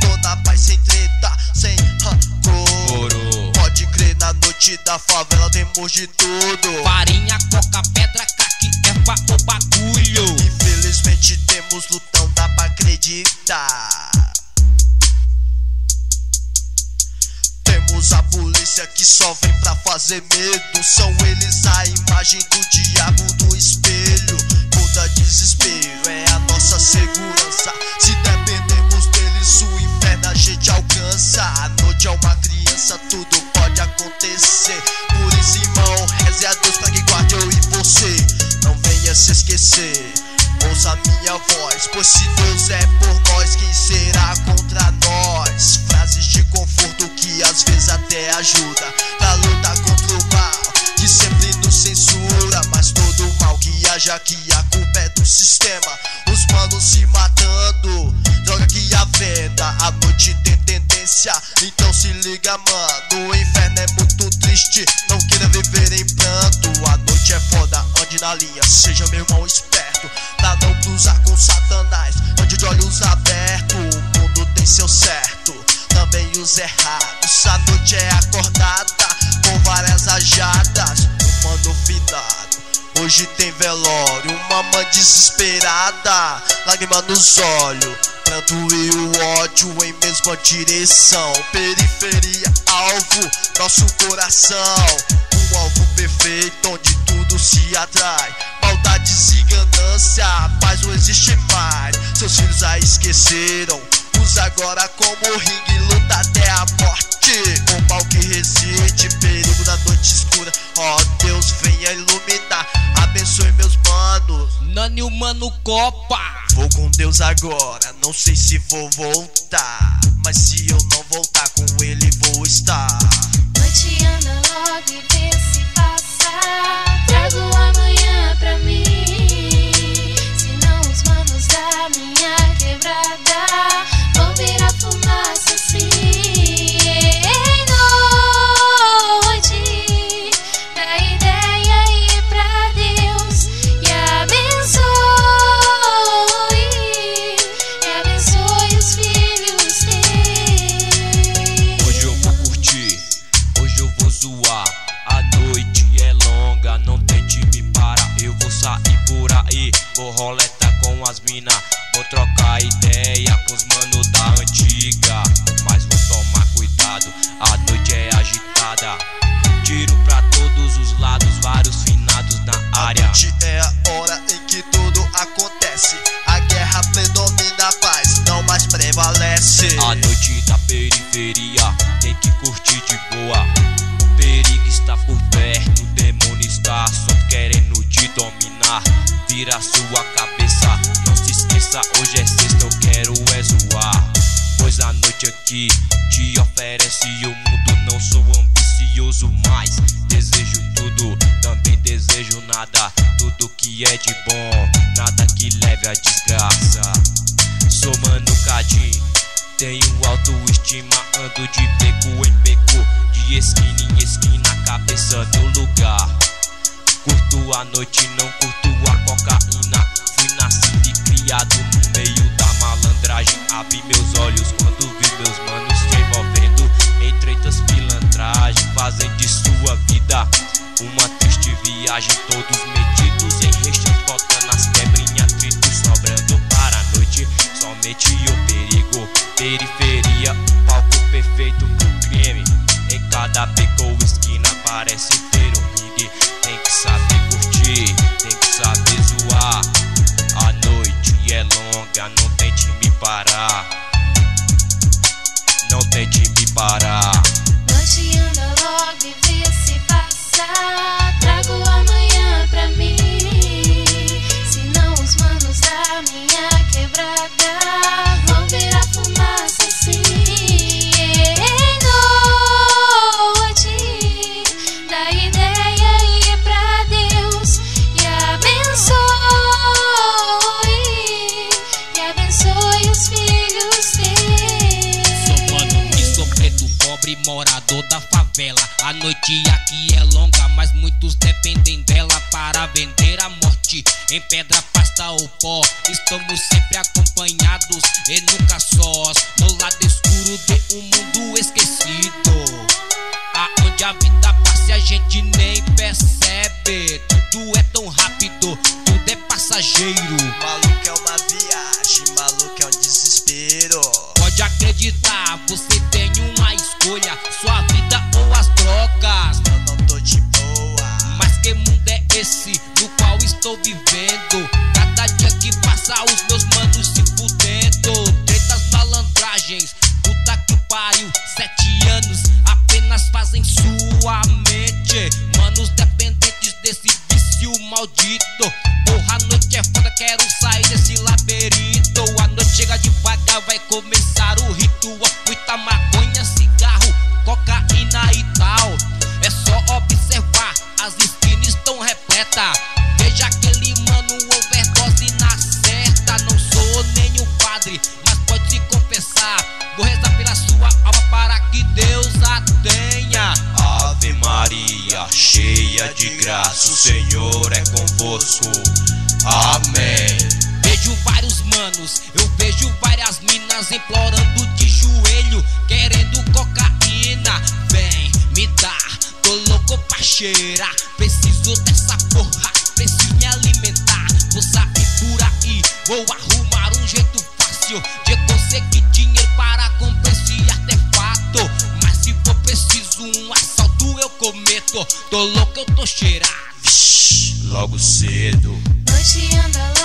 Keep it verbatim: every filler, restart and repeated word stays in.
toda paz, sem treta, sem rancor. Pode crer, na noite da favela temos de tudo: farinha, coca, pedra, caqui, erva ou bagulho. Infelizmente temos lutão, dá pra acreditar. Temos a polícia que só vem pra fazer medo. São eles a imagem do diabo no espelho. Puta desespero, é a nossa segurança. Se dependemos deles, o inferno a gente alcança. A noite é uma criança, tudo pode acontecer. Por isso, irmão, reze a Deus pra que guarde eu e você. Não venha se esquecer, ouça minha voz, pois se Deus é por nós, quem será contra nós? Frases de conforto que às vezes até ajuda pra lutar contra o mal que sempre nos censura. Mas todo mal que haja aqui, a culpa é do sistema. Os manos se matando, droga que a venda. A noite tem tendência, então se liga, mano. O inferno é muito triste, não queira viver em pranto. A noite é foda, ande na linha, seja meu irmão esperto, pra não cruzar com Satanás, ande de olhos abertos. O mundo tem seu certo, também os errados. A noite é acordada com várias rajadas. Um mano finado, hoje tem velório. Uma mãe desesperada, lágrima nos olhos, pranto e o ódio em mesma direção. Periferia, alvo, nosso coração. Um alvo perfeito onde tudo se atrai. Maldades e ganância, a paz não existe mais. Seus filhos a esqueceram, usa agora como ringue, luta até a morte. O mal que resiste, perigo da noite escura. Ó oh, Deus, venha iluminar, abençoe meus manos. Nani, o mano Copa. Vou com Deus agora, não sei se vou voltar, mas se eu não voltar, com ele vou estar. Noite anda logo e vê se passar. Trago amanhã pra mim, senão os manos da minha quebrada vão virar fumaça assim. Ei, noite, dá ideia aí pra Deus e abençoe, e abençoe os filhos teus. Hoje eu vou curtir, hoje eu vou zoar. A noite é longa, não tente me parar. Eu vou sair por aí, vou roletar com as mina, vou trocar ideia com os mano da antiga. Mas vou tomar cuidado, a noite é agitada. Tiro pra todos os lados, vários finados na área. A noite é a hora em que tudo acontece. A guerra predomina, a paz não mais prevalece. A noite da periferia tem que curtir de boa. O perigo está por perto, o demônio está só querendo te dominar. Vira sua cabeça, não se esqueça, hoje é sexta, eu quero é zoar. Pois a noite aqui te oferece o mundo. Não sou ambicioso, mas desejo tudo, também desejo nada. Tudo que é de bom, nada que leve a desgraça. Sou mano Cadim, tenho autoestima, ando de beco em beco, de esquina em esquina, cabeça no lugar. Curto a noite, não curto a cocaína. Fui nascido e criado no meio da malandragem. Abri meus olhos quando vi meus manos se envolvendo em treitas, pilantragem, fazem de sua vida uma triste viagem. Todos metidos em rechas, volta nas quebrinhas, trito sobrando para a noite. Somente o perigo, periferia, palco perfeito pro crime. Em cada beco ou esquina parece ter um ringue. Tem que saber curtir, tem que saber zoar. A noite é longa, não tente me parar, não tente me parar. Noite anda logo e vê se passar. Trago amanhã pra mim, senão os manos da minha quebrada vão virar fumaça assim. Ei, noite, dá ideia aí pra Deus e abençoe, e abençoe os filhos teus. Sou mano e sou preto, pobre pobre morador da favela. A noite aqui é longa, mas muitos dependem dela para vender a morte em pedra, pasta ou pó. Estamos sempre acompanhados e nunca sós, no lado escuro de um mundo esquecido, aonde a vida passa e a gente nem percebe. Tudo é tão rápido, tudo é passageiro. Maluco é uma viagem, maluco é um desespero. Pode acreditar, você tem uma escolha, sua vida ou as drogas. Eu não tô de boa. Mas que mundo é esse no qual estou vivendo? Cada dia que passa os meus manos se fudendo. Tretas, malandragens, puta que pariu. Sete anos apenas fazem sua mente. Manos dependentes desse vício maldito. Porra, a noite é foda, quero sair desse labirinto. A noite chega devagar, vai começar o ritual. Muita maconha, cigarro, cocaína e tal. É só observar, as esquinas estão repletas. Veja aquele mano, overdose na certa. Não sou nem o padre, mas pode se confessar. Vou rezar pela sua alma para que Deus a tenha. Ave Maria, cheia de graça, o Senhor é convosco. Amém. Vejo vários manos, eu vejo várias minas implorando de joelho, querendo cocaína. Vem me dar, tô louco pra cheirar. Preciso dessa porra, preciso me alimentar. Vou sair por aí, vou arrumar um jeito fácil de conseguir dinheiro para comprar esse artefato. Mas se for preciso um assalto eu cometo. Tô louco, eu tô cheirado. Logo cedo Noite anda